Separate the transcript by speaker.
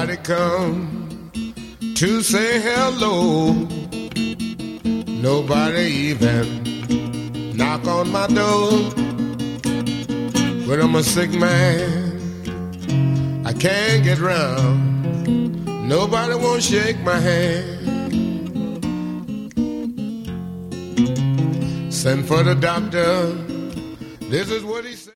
Speaker 1: Nobody come to say hello. Nobody even knock on my door. When I'm a sick man, I can't get round. Nobody won't shake my hand. Send for the doctor. This is what he said.